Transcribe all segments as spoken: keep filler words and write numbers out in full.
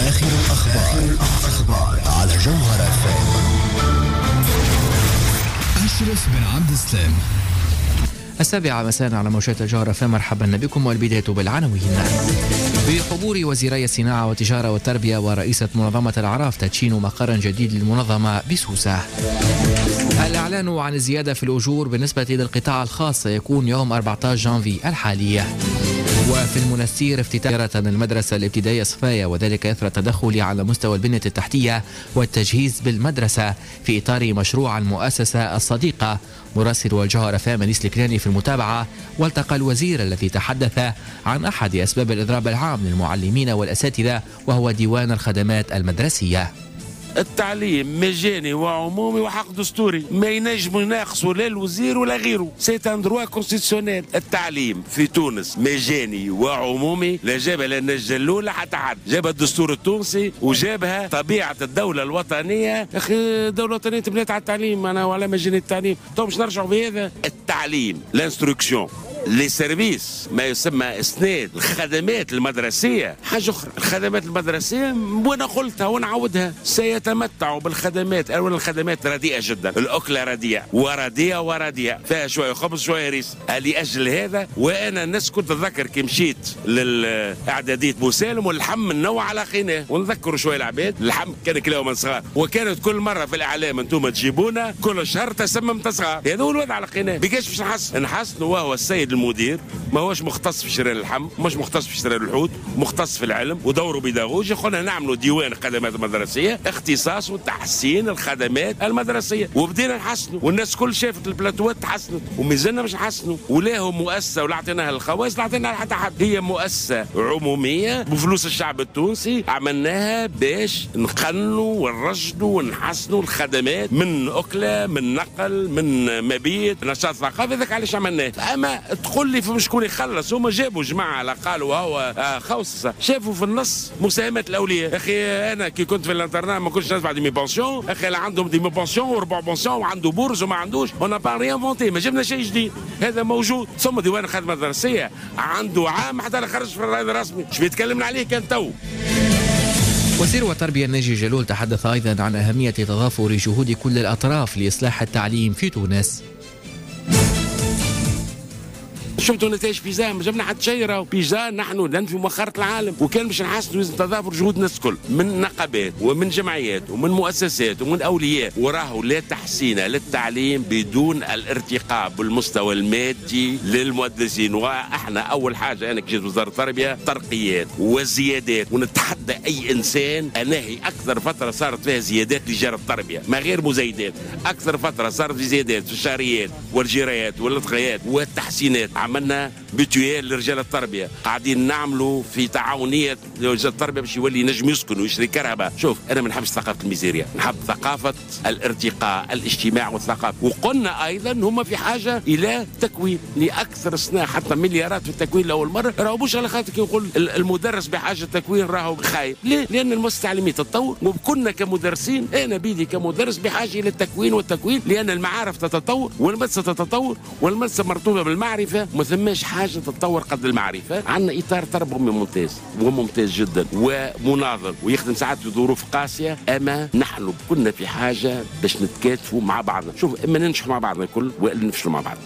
آخر الأخبار على جوهر اف ام. أشرف بن عبد السلام. السابعة مساء على موجات جوهر اف ام. مرحبا بكم والبداية بالعناوين. بحضور وزيري الصناعة والتجارة والتربية ورئيسة منظمة الأعراف تدشين مقر جديد للمنظمة بسوسة. الإعلان عن الزيادة في الأجور بالنسبة للقطاع الخاص سيكون يوم أربعة عشر جانفي الحالي. وفي المنستير افتتاح المدرسة الابتدائية صفايا، وذلك إثر التدخل على مستوى البنية التحتية والتجهيز بالمدرسة في إطار مشروع المؤسسة الصديقة. مراسل والجوهر اف ام أنيس الكراني في المتابعة، والتقى الوزير الذي تحدث عن أحد أسباب الإضراب العام للمعلمين والأساتذة وهو ديوان الخدمات المدرسية. التعليم مجاني وعمومي وحق دستوري، ما ينجموا يناقصوا لا الوزير ولا غيره، سي ان دروا كونستيتيونيل. التعليم في تونس مجاني وعمومي، لا جابها لا النجة الأولى حتى حد، جابها الدستور التونسي وجابها طبيعة الدولة الوطنية. أخي الدولة الوطنية تبنيت على التعليم، أنا ولا مجاني التعليم، تو مش نرجعوا بهذا. التعليم الانستركسيون لي سيرفيس، ما يسمى اسناد الخدمات المدرسيه، حاجه اخرى. الخدمات المدرسيه وانا قلتها ونعودها، سيتمتعوا بالخدمات. اولا الخدمات رديئه جدا، الاكله رديئه ورديئه ورديئه، فيها شويه خبز شويه ريس. لاجل هذا وانا الناس كنت اتذكر كي مشيت للاعداديه بوسالم واللحم من نوع على قناه، ونذكروا شويه العباد، اللحم كان كلاو من صغار، وكانت كل مره في الاعلام انتم تجيبونا كل شهر تسمم تصغار. هذا هو الوضع على قناه. بكاش باش نحسن نحسن وهو السيد المدير ما هوش مختص في شراء اللحم، مش مختص في شراء الحوت، مختص في العلم ودوره بيداغوجي. قلنا نعملوا ديوان خدمات مدرسيه، اختصاص وتحسين الخدمات المدرسيه، وبدينا نحسنوا، والناس كل شافت البلاتوات تحسنت، ومازلنا مش نحسنوا. ولا هو مؤسسه ولا اعطيناها للخواص لا اعطيناها لحتى حد، هي مؤسسه عموميه بفلوس الشعب التونسي، عملناها باش نقنوا ونرشدوا ونحسنوا الخدمات، من اكله، من نقل، من مبيت، نشاط ثقافي. هذاك علاش عملناه. اما تقول لي في شكون يخلص، هما جابوا جماعه على قالوا هو آه خوصصه، شافوا في النص مساهمه الاولياء. اخي انا كي كنت في الانترنات ما كنتش نسمع دي مي بونسيون، اخي اللي عندهم دي مي بونسيون وربع بونسيون وعنده بورز وما عندوش، انا با ريان فونتي، ما جبنا شيء جديد، هذا موجود. ثم ديوان الخدمه المدرسيه عنده عام حتى لا خرج في الرائد الرسمي، ايش بيتكلمنا عليه كان تو. وزير التربية الناجي جلول تحدث أيضا عن أهمية تضافر جهود كل الأطراف لإصلاح التعليم في تونس. شفتوا نتائج بيزا، ما جبنا حتى شيء. راهو بيزا نحن ننفي مؤخرة العالم، وكان باش نحسنوا لازم تضافر جهود الناس الكل، من نقابات ومن جمعيات ومن مؤسسات ومن اولياء. وراهو لا تحسين للتعليم بدون الارتقاء بالمستوى المادي للمدرسين. واحنا اول حاجه انا كجيت وزاره التربيه ترقيات وزيادات، ونتحدى اي انسان. اناهي اكثر فتره صارت فيها زيادات لجار التربيه، ما غير مزايدات، اكثر فتره صارت في زيادات في الشهريات والجرايات والادخيات والتحسينات. عملنا بتويال لرجال التربيه، قاعدين نعملوا في تعاونيه لرجال التربيه باش يولي ينجم يسكن ويشري كهرباء. شوف انا ما نحبش ثقافه الميزيريا، نحب ثقافه الارتقاء، الاجتماع والثقافه. وقلنا ايضا هم في حاجه الى تكوين لاكثر سنه، حتى مليارات في التكوين لاول مره. راهو مش على خاطر يقول المدرس بحاجه تكوين راهو خايب، ليه؟ لان المؤسسه التعليميه تتطور، وكنا كمدرسين انا بيدي كمدرس بحاجه الى التكوين والتكوين، لان المعارف تتطور والمدرسه تتطور والمدرسه مرتبطه بالمعرفه. ما ثماش حاجه تتطور قد المعرفه. عندنا اطار تربوي ممتاز وممتاز جدا ومناضل ويخدم ساعات في ظروف قاسيه، اما نحن كنا في حاجه باش نتكاتفوا مع بعضنا. شوف اما ننجحوا مع بعضنا الكل والا نفشلوا مع بعضنا.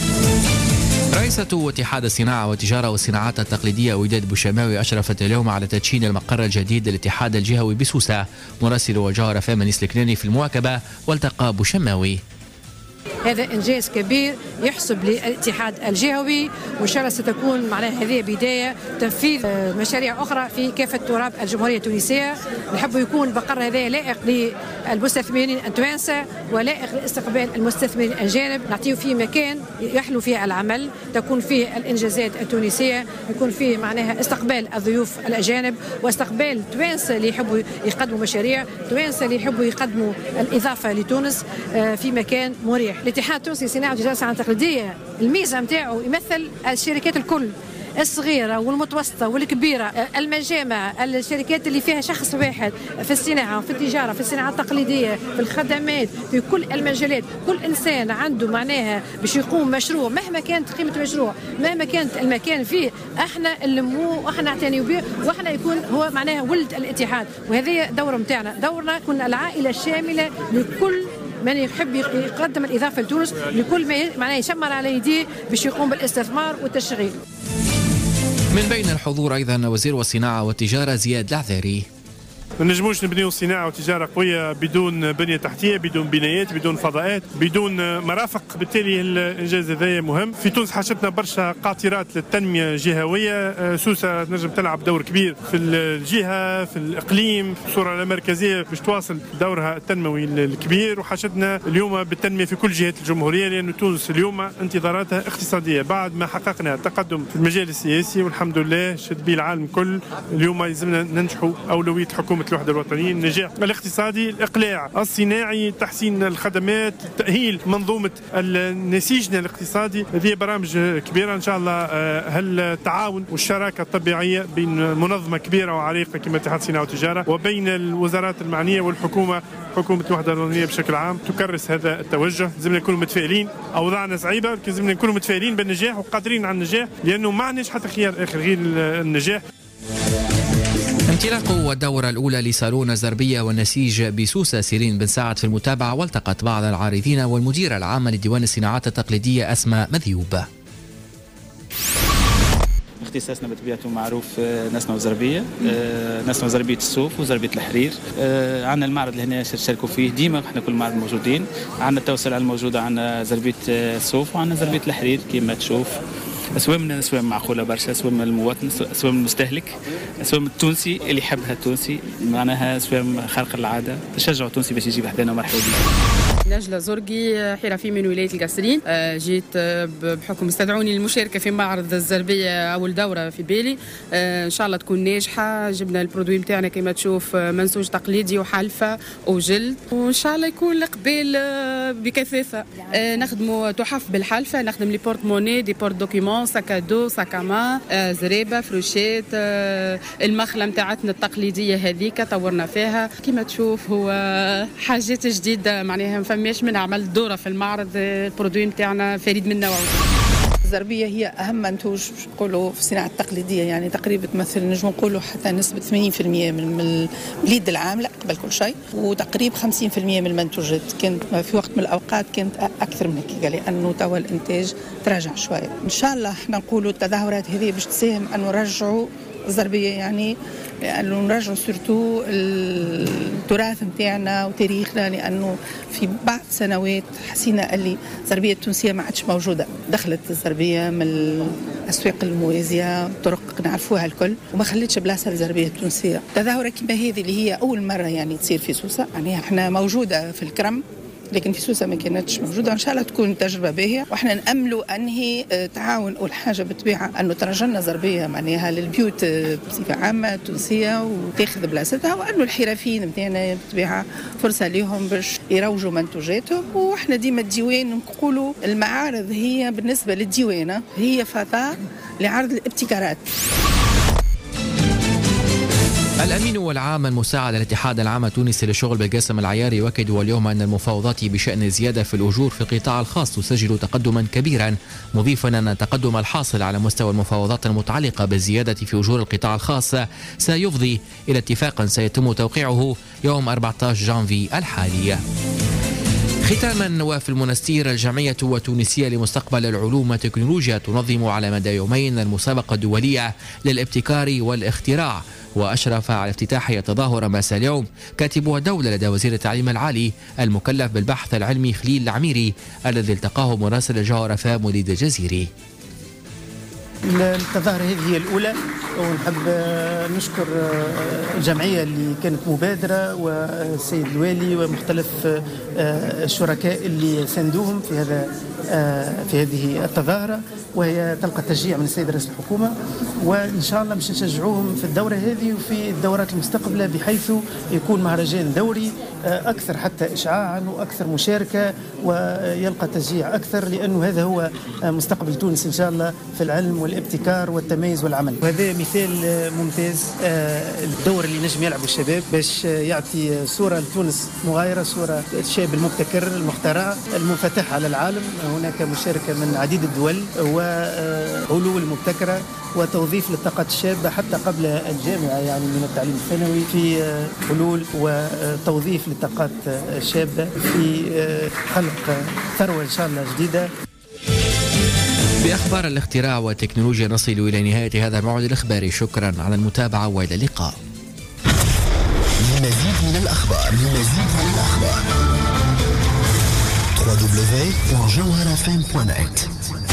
رئيسة اتحاد الصناعة والتجارة والصناعات التقليدية وداد بوشماوي أشرفت اليوم على تدشين المقر الجديد للاتحاد الجهوي بسوسة. مراسل والجوهر اف ام أنيس الكراني في المواكبة، والتقى بوشماوي. هذا إنجاز كبير يحسب للاتحاد الجهوي، وإن شاء الله ستكون معناها هذه بداية تنفيذ مشاريع أخرى في كافة تراب الجمهورية التونسية. نحب يكون المقر هذا لائق للمستثمرين التوانسة ولائق لاستقبال المستثمرين الأجانب، نعطيه فيه مكان يحلو فيه العمل، تكون فيه الإنجازات التونسية، يكون فيه معناها استقبال الضيوف الأجانب واستقبال توانسة اللي يحبوا يقدموا مشاريع، توانسة اللي يحبوا يقدموا الإضافة لتونس في مكان مريح. الاتحاد التونسي للصناعة والتجارة التقليدية الميزة نتاعو يمثل الشركات الكل، الصغيرة والمتوسطة والكبيرة، المجامع، الشركات اللي فيها شخص واحد في الصناعة، في التجارة، في الصناعة التقليدية، في الخدمات، في كل المجالات. كل إنسان عنده معناها باش يقوم مشروع مهما كانت قيمة المشروع، مهما كانت المكان فيه، احنا نلموه واحنا نعتنيو به، واحنا يكون هو معناها ولد الاتحاد. وهذه دورة متاعنا، دورنا كن العائلة الشاملة لكل من يحب يقدم الإضافة لتونس، لكل ما معناه يشمر على يديه باش يقوم بالاستثمار والتشغيل. من بين الحضور أيضا وزير الصناعة والتجارة زياد العذاري. ما نجموش نبنيو صناعة وتجارة قوية بدون بنية تحتية، بدون بنايات، بدون فضاءات، بدون مرافق. بالتالي الإنجاز هذا مهم. في تونس حاجتنا برشا قاطرات للتنمية جهوية. سوسة نجم تلعب دور كبير في الجهة، في الإقليم، بصورة المركزية باش تواصل دورها التنموي الكبير. وحاجتنا اليوم بالتنمية في كل جهات الجمهورية، لأن تونس اليوم انتظاراتها اقتصادية بعد ما حققنا تقدم في المجال السياسي والحمد لله شد به العالم كل. اليوم يلزمنا ننجحوا أولوية حكومة الوحدة الوطنية، النجاح الاقتصادي، الإقلاع الصناعي، تحسين الخدمات، تأهيل منظومة نسيجنا الاقتصادي. هذه برامج كبيرة إن شاء الله. هالتعاون والشراكة الطبيعية بين منظمة كبيرة وعريقة كما اتحاد الصناعة والتجارة وبين الوزارات المعنية والحكومة، حكومة الوحدة الوطنية بشكل عام، تكرس هذا التوجه. لازمنا نكونوا متفائلين، أوضاعنا صعيبة لكن لازمنا نكونوا متفائلين بالنجاح وقادرين على النجاح، لأنه ما عندناش حتى خيار آخر غير النجاح. انطلاق الدورة الأولى لصالون الزربية والنسيج بسوسة، سيرين بن سعد في المتابعة، والتقت بعض العارضين والمديرة العامة لديوان الصناعات التقليدية أسماء مذيوب. اختصاصنا بطبيعته معروف نسمة وزربية، نسمة وزربية الصوف وزربية الحرير. عندنا المعرض اللي هنا شاركوا فيه ديما، احنا كل معرض موجودين. عندنا التوسعة الموجودة، عندنا زربية الصوف وعندنا زربية الحرير كما تشوف. أسواق من الأسواق معقولة برشا، أسواق من المواطن، أسواق من المستهلك، أسواق من التونسي اللي يحبها التونسي، معناها أسواق خارقة العادة، تشجعوا التونسي باش يجي حدانا ومرحبا بيه. نجلة زرقي، حرفي من ولاية القصرين. جيت بحكم استدعوني للمشاركة في معرض الزربية أول دورة في بالي، إن شاء الله تكون ناجحة. جبنا البرودوي متاعنا كما تشوف منسوج تقليدي وحلفة وجلد، وإن شاء الله يكون القبال بكثافة. نخدموا تحف بالحلفة، نخدم لي بورت موني، دي بورت دوكيمون، ساكادو، ساكاما، زريبة، فروشيت. المخلة متاعتنا التقليدية هذيك طورنا فيها كما تشوف، هو حاجات جديدة معناها ما فماش منها. عملت دورة في المعرض، البرودوي متاعنا فريد من نوعه. الزربية هي أهم منتوج نقولوا في الصناعة التقليدية، يعني تقريبا تمثل نجم نقولوا حتى نسبة ثمانين بالمئة من البليد العاملة قبل كل شيء، وتقريبا خمسين بالمئة من المنتوجات. كانت في وقت من الأوقات كانت أكثر من هيك، لأنه توا الإنتاج تراجع شوية. إن شاء الله احنا نقولوا التظاهرات هذه باش تساهم أن نرجعوا الزربية، يعني لأنه نرجعوا سورتو التراث متاعنا وتاريخنا، لأنه في بعض سنوات حسينا اللي الزربية التونسية ما عادش موجودة. دخلت الزربية من الأسواق الموازية، طرق نعرفوها الكل، وما خلتش بلاصة للزربية التونسية. تظاهرة كما هذه اللي هي أول مرة يعني تصير في سوسة، يعني احنا موجودة في الكرم لكن في سوسة ما كانتش موجودة. إن شاء الله تكون تجربة باهية، وإحنا نأملوا أنهي تعاون. أول حاجة بالطبيعة أنه ترجلنا زربية معناها للبيوت بصفة عامة تونسية وتاخذ بلاصتها، وأنه الحرفيين متاعنا بالطبيعة فرصة لهم باش يروجوا منتوجاتهم. وإحنا ديما الديوان نقولوا المعارض هي بالنسبة للديوانة هي فضاء لعرض الابتكارات. الأمين والعام المساعد الاتحاد العام التونسي للشغل بالقاسم العياري يؤكد اليوم أن المفاوضات بشأن الزيادة في الأجور في القطاع الخاص تسجل تقدما كبيرا، مضيفا أن التقدم الحاصل على مستوى المفاوضات المتعلقة بالزيادة في أجور القطاع الخاص سيفضي إلى اتفاق سيتم توقيعه يوم أربعة عشر جانفي الحالي. ختاما، وفي المنستير الجمعية التونسية لمستقبل العلوم والتكنولوجيا تنظم على مدى يومين المسابقة الدولية للابتكار والاختراع، وأشرف على افتتاحها تظاهر مساء اليوم كاتب الدولة لدى وزير التعليم العالي المكلف بالبحث العلمي خليل العميري، الذي التقاه مراسل الجوهرة فام وليد الجزيري. التظاهرة هذه هي الأولى، ونحب نشكر الجمعية اللي كانت مبادرة والسيد الوالي ومختلف الشركاء اللي ساندوهم في هذا في هذه التظاهرة، وهي تلقى تشجيع من السيد رئيس الحكومة، وإن شاء الله مش نشجعوهم في الدورة هذه وفي الدورات المستقبلة، بحيث يكون مهرجان دوري أكثر حتى إشعاعا وأكثر مشاركة ويلقى تشجيع أكثر، لأنه هذا هو مستقبل تونس إن شاء الله في العلم والابتكار والتميز والعمل. وهذا مثال ممتاز الدور اللي نجم يلعبوا الشباب باش يعطي صورة لتونس مغايرة، صورة الشاب المبتكر المخترع المنفتح على العالم. هناك مشاركة من عديد الدول وحلول مبتكرة وتوظيف للطاقات الشابة حتى قبل الجامعة، يعني من التعليم الثانوي، في حلول وتوظيف للطاقات الشابة في خلق ثروة إن شاء الله جديدة. بأخبار الاختراع والتكنولوجيا نصل إلى نهاية هذا الموعد الإخباري. شكرا على المتابعة وإلى اللقاء. لمزيد من الأخبار لمزيد من الأخبار دبليو دبليو دبليو دوت جوهرة إف إم دوت نت.